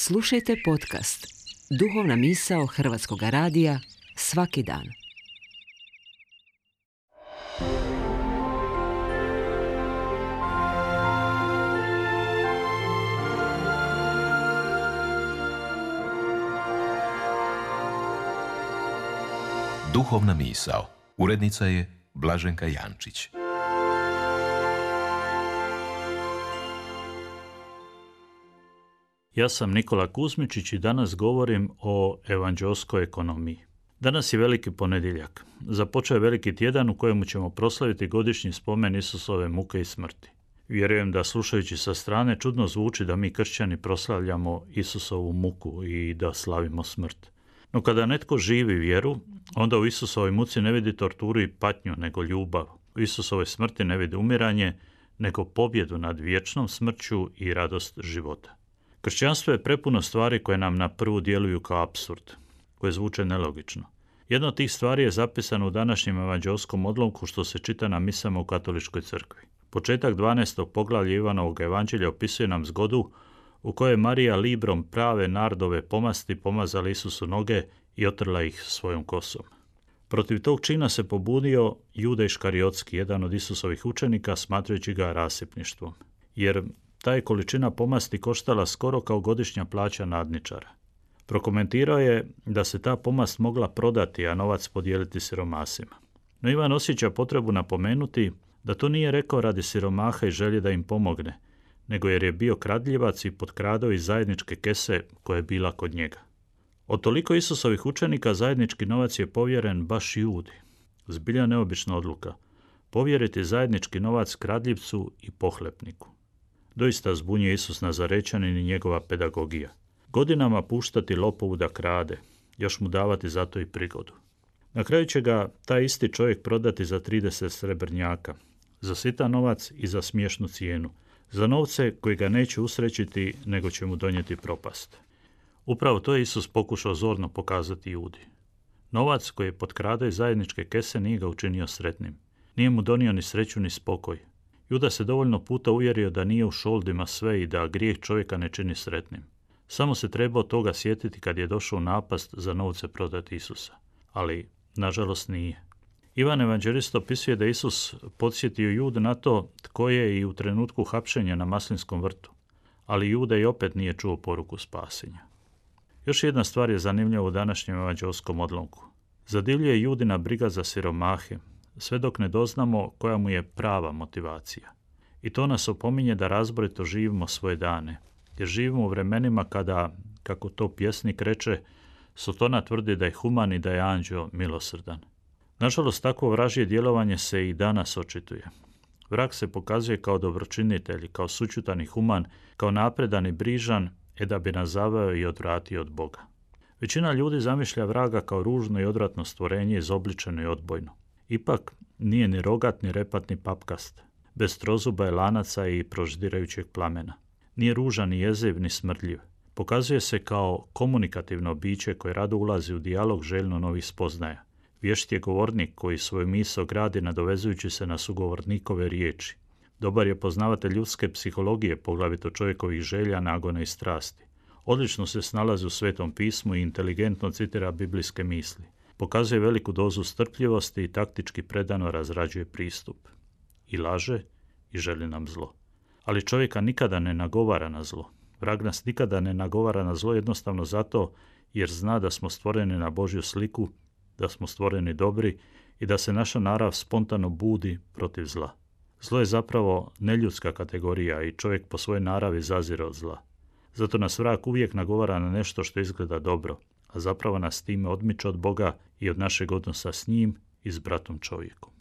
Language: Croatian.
Slušajte podcast Duhovna misao Hrvatskog radija svaki dan. Duhovna misao. Urednica je Blaženka Jančić. Ja sam Nikola Kuzmičić i danas govorim o evanđeoskoj ekonomiji. Danas je veliki ponedjeljak. Započeo je veliki tjedan u kojemu ćemo proslaviti godišnji spomen Isusove muke i smrti. Vjerujem da slušajući sa strane čudno zvuči da mi kršćani proslavljamo Isusovu muku i da slavimo smrt. No kada netko živi vjeru, onda u Isusovoj muci ne vidi torturu i patnju, nego ljubav. U Isusovoj smrti ne vidi umiranje, nego pobjedu nad vječnom smrću i radost života. Kršćanstvo je prepuno stvari koje nam na prvu djeluju kao apsurd, koje zvuče nelogično. Jedna od tih stvari je zapisana u današnjem evanđeoskom odlomku što se čita na misama u katoličkoj crkvi. Početak 12. poglavlja Ivanovog evanđelja opisuje nam zgodu u kojoj je Marija librom prave nardove pomasti pomazala Isusu noge i otrla ih svojom kosom. Protiv tog čina se pobunio Juda Iškariotski, jedan od Isusovih učenika, smatrajući ga rasipništvom, jer ta je količina pomasti koštala skoro kao godišnja plaća nadničara. Prokomentirao je da se ta pomast mogla prodati, a novac podijeliti siromasima. No Ivan osjeća potrebu napomenuti da to nije rekao radi siromaha i želje da im pomogne, nego jer je bio kradljivac i potkradao iz zajedničke kese koja je bila kod njega. Od toliko Isusovih učenika zajednički novac je povjeren baš Judi. Zbilja neobična odluka. Povjeriti zajednički novac kradljivcu i pohlepniku. Doista zbunjuje Isus Nazarećanin i njegova pedagogija. Godinama puštati lopovu da krade, još mu davati za to i prigodu. Na kraju će ga taj isti čovjek prodati za 30 srebrnjaka, za sitan novac i za smiješnu cijenu, za novce koji ga neće usrećiti, nego će mu donijeti propast. Upravo to je Isus pokušao zorno pokazati Judi. Novac koji je potkradao iz zajedničke kese nije ga učinio sretnim. Nije mu donio ni sreću ni spokoj. Juda se dovoljno puta uvjerio da nije u šoldima sve i da grijeh čovjeka ne čini sretnim. Samo se trebao toga sjetiti kad je došao u napast za novce prodati Isusa. Ali, nažalost, nije. Ivan evanđelista opisuje da Isus podsjetio Judu na to tko je i u trenutku hapšenja na Maslinskom vrtu. Ali Juda i opet nije čuo poruku spasenja. Još jedna stvar je zanimljiva u današnjem evanđeoskom odlomku. Zadivljuje Judina briga za siromahe, sve dok ne doznamo koja mu je prava motivacija. I to nas opominje da razborito živimo svoje dane, jer živimo u vremenima kada, kako to pjesnik reče, Sotona tvrdi da je human i da je anđeo milosrdan. Nažalost, takvo vražje djelovanje se i danas očituje. Vrag se pokazuje kao dobročinitelj, kao sućutan i human, kao napredan i brižan, da bi nas zaveo i odvratio od Boga. Većina ljudi zamišlja vraga kao ružno i odvratno stvorenje, izobličeno i odbojno. Ipak nije ni rogat, ni repat, ni papkast. Bez trozuba je lanaca i proždirajućeg plamena. Nije ružan, ni jeziv, ni smrdljiv. Pokazuje se kao komunikativno biće koje rado ulazi u dijalog željno novih spoznaja. Vješt je govornik koji svoju misao gradi nadovezujući se na sugovornikove riječi. Dobar je poznavatelj ljudske psihologije, poglavito čovjekovih želja, nagona i strasti. Odlično se snalazi u Svetom pismu i inteligentno citira biblijske misli. Pokazuje veliku dozu strpljivosti i taktički predano razrađuje pristup. I laže i želi nam zlo. Ali čovjeka nikada ne nagovara na zlo. Vrag nas nikada ne nagovara na zlo jednostavno zato jer zna da smo stvoreni na Božju sliku, da smo stvoreni dobri i da se naša narav spontano budi protiv zla. Zlo je zapravo neljudska kategorija i čovjek po svojoj naravi zazire od zla. Zato nas vrag uvijek nagovara na nešto što izgleda dobro, a zapravo nas time odmiče od Boga i od našeg odnosa s njim i s bratom čovjekom.